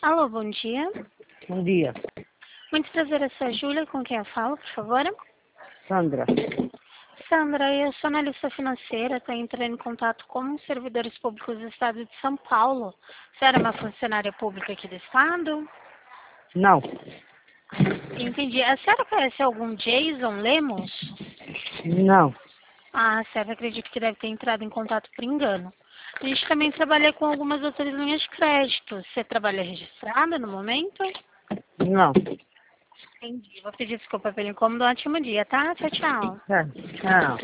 Alô, bom dia. Bom dia. Muito prazer, essa é a Júlia, com quem eu falo, por favor. Sandra. Sandra, eu sou analista financeira, estou entrando em contato com os servidores públicos do Estado de São Paulo. Você era uma funcionária pública aqui do Estado? Não. Entendi. A senhora conhece algum Jason Lemos? Não. Ah, certo, acredito que deve ter entrado em contato por engano. A gente também trabalha com algumas outras linhas de crédito. Você trabalha registrada no momento? Não. Entendi. Vou pedir desculpa pelo incômodo. Um ótimo dia, tá? Tchau, tchau. É. Não.